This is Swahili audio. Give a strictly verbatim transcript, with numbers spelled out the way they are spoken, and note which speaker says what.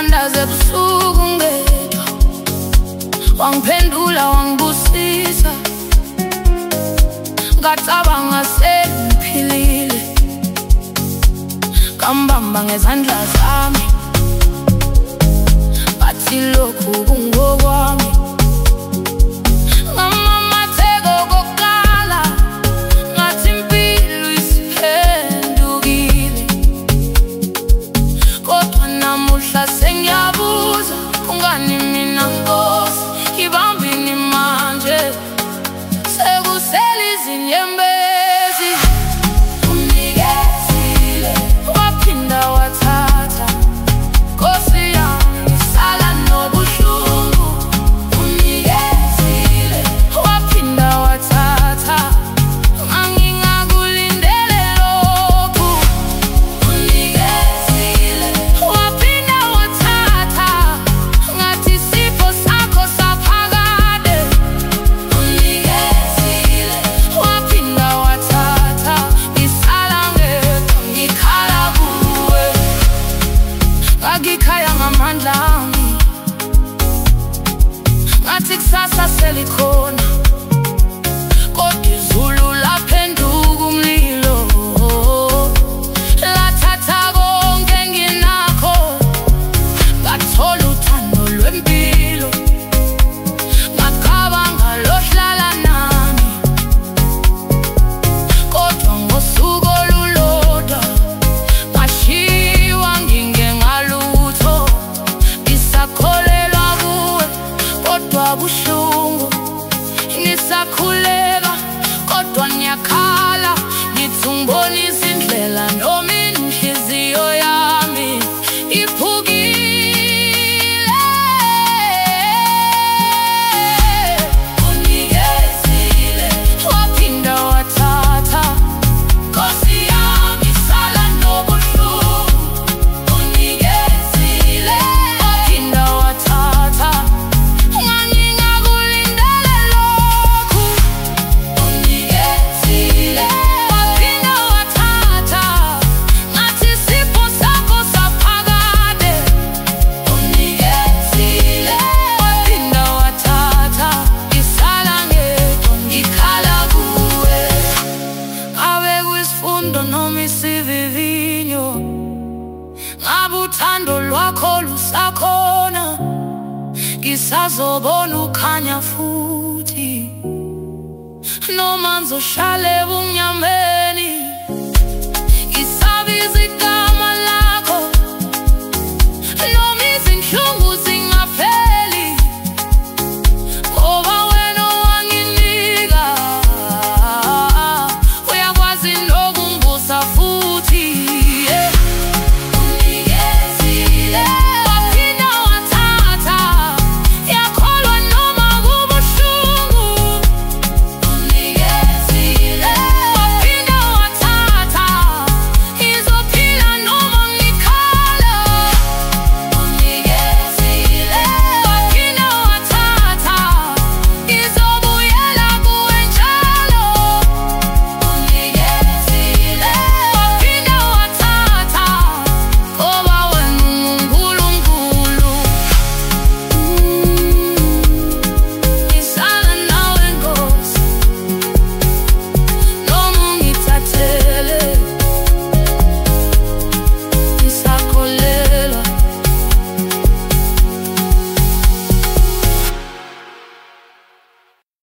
Speaker 1: ngithandaze ebusuku ngedwa, wangiphendula wangibusisa, ngacabanga sengiphilile, ngambamba ngezandla zami, bathi lokhu kungokwami. Ngamamatheka okokuqala, ngathi impilo isiphendukile, kodwa namuhla sengiyabuza, kungani mina Nkosi ngibambini manje? Sekusele izinyembezi, unikezile waphinda wathatha. Nkosi yami ngisala nobuhlungu, unikezile waphinda wathatha. Ngangingakulindele lokhu, unikezile waphinda wathatha. Ngathi isipho sakho saphakade, unikezile waphinda wathatha. Ngisala ngedwa ngikhala kuwe, ngagikhaya ngamandla ami, ngathi kusasa selikhona, kodwa izulu laphenduka umlilo. Lathatha konke enginakho, ngathola uthando lwempilo, ngacabanga lohlala nami, kodwa ngosuku olulodwa ngashiwa ngingengalutho. Ngisakholelwa kuwe kodwa buhlungu, ngisakhuleka kodwa ngiyakhala, ngithi ungibonisa indlela noma inhliziyo yami iphukile. Unikezile waphinda wathatha. Nkosi yami ngisala nobuhlungu, unikezile waphinda wathatha. Ngangingakulindele lokhu, unikezile waphinda wathatha. Ngathi isipho sakho saphakade, unikezile waphinda wathatha. Ngisala ngedwa ngikhala kuwe, ngabe kuyisifundo noma isivivinyo, ngabe uthando lwakho lusakhona, ngisazobona ukhanya futhi, noma ngizohlala ebumnyameni, ngisabiza igama